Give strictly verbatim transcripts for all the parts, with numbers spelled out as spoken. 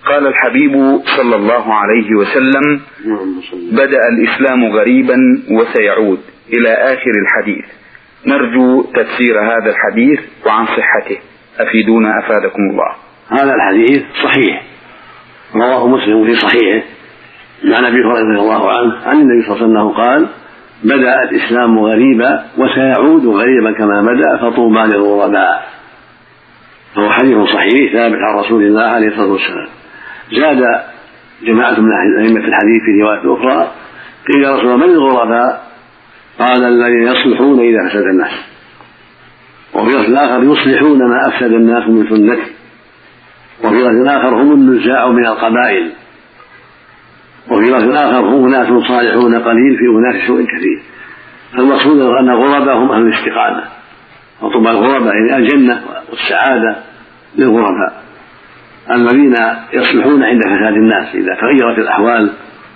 قال الحبيب صلى الله عليه وسلم: بدأ الإسلام غريبا وسيعود، إلى آخر الحديث. نرجو تفسير هذا الحديث وعن صحته، أفيدونا أفادكم الله. هذا الحديث صحيح، رواه مسلم في صحيحه عن أبي هريرة رضي الله عنه عن النبي صلى الله عليه وسلم قال: بدأ الإسلام غريبا وسيعود غريبا كما بدأ فطوبى للغرباء. فهو حديث صحيح ثابت عن رسول الله عليه الصلاة والسلام. زاد جماعة من أئمة الحديث في رواية أخرى: قيل يا رسول الله من الغرباء؟ قال: الذين يصلحون إذا أفسد الناس. وفي لفظ الآخر: يصلحون ما أفسد الناس من سنته. وفي لفظ آخر: هم النزاع من القبائل. وفي لفظ آخر: هم ناس صالحون قليل في أناس سوء كثير. فالمقصود أن الغرباء هم أهل الاستقامة، وطبع الغرباء يعني الجنة والسعادة للغرباء الذين يصلحون عند فساد الناس. إذا تغيرت الأحوال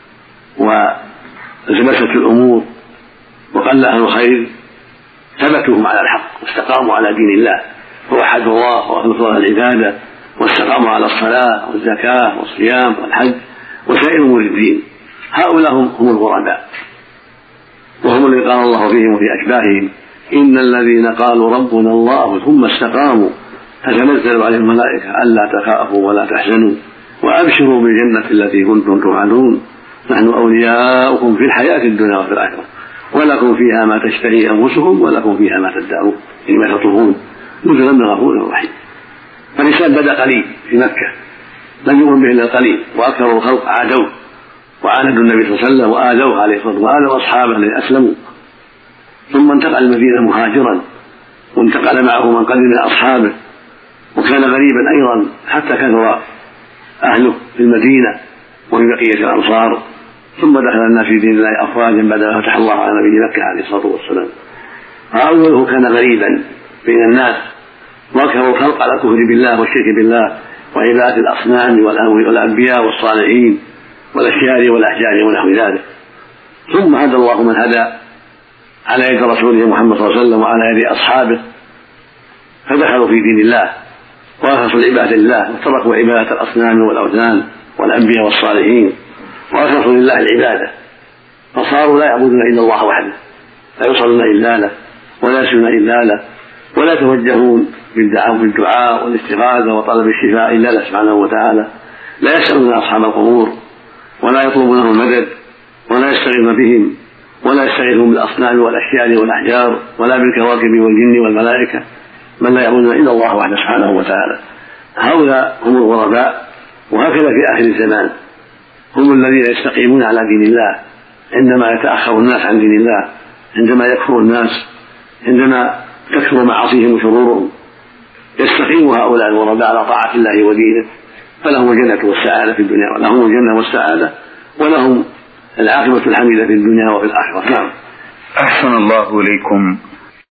وزبست الأمور وقل أهل الخير ثبتوا على الحق واستقاموا على دين الله ووحدوا الله وأخلصوا العبادة واستقاموا على الصلاة والزكاة والصيام والحج وسائر أمور الدين. هؤلاء هم الغرباء، وهم الذين قال الله فيهم وفي أشباههم: إن الذين قالوا ربنا الله ثم استقاموا تتنزل عليهم الملائكة ألا تخافوا ولا تحزنوا وأبشروا بالجنة التي كنتم توعدون نحن أولياؤكم في الحياة الدنيا وفي الآخرة ولكم فيها ما تشتهي أنفسكم ولكم فيها ما تدعون لما تطلبون نزلا من غفور رحيم. فالإنسان بدأ قليل في مكة لم يؤمن به إلا القليل، وأكثر الخلق عادوه وعاندوا النبي صلى الله عليه وسلم وآذوه عليه الصلاة والسلام وأصحابه الذين أسلموا. ثم انتقل المدينة مهاجرا وانتقل معه من قبل من أصحابه، وكان غريبا أيضا حتى كثر أهله في المدينة وفي بقية الأنصار. ثم دخل الناس في دين الله أفواجا بعد ما فتح الله على نبي مكة عليه الصلاة والسلام. فأوله كان غريبا بين الناس، وأكثر الخلق على الكفر بالله والشرك بالله وعبادة الأصنام والأنبياء والصالحين والأشجار والأحجار ونحو ذلك. ثم هدى الله من هدى على يد رسوله محمد صلى الله عليه وسلم وعلى يد أصحابه، فدخلوا في دين الله وأخلصوا العبادة لله وتركوا عبادة الأصنام والأوثان والأنبياء والصالحين وأخلصوا لله العبادة، فصاروا لا يعبدون إلا الله وحده، لا يصلون إلا له ولا يسجدون إلا له ولا يتوجهون بالدعاء والاستغاثة وطلب الشفاء إلا له سبحانه وتعالى، لا يسألون أصحاب القبور ولا يطلبون لهم المدد ولا يستغيثون بهم ولا يستغيثون بالأصنام والأشجار والأحجار ولا بالكواكب والجن والملائكة، من لا يعبدون إلا الله وحده سبحانه وتعالى. هؤلاء هم الغرباء. وهكذا في آخر الزمان هم الذين يستقيمون على دين الله عندما يتأخر الناس عن دين الله، عندما يكفر الناس، عندما تكثر معاصيهم وشرورهم، يستقيم هؤلاء الغرباء على طاعة الله ودينه، فلهم الجنة والسعادة في الدنيا ولهم الجنة والسعادة ولهم العاقبة الحميدة في الدنيا وفي الآخرة. نعم. أحسن الله إليكم.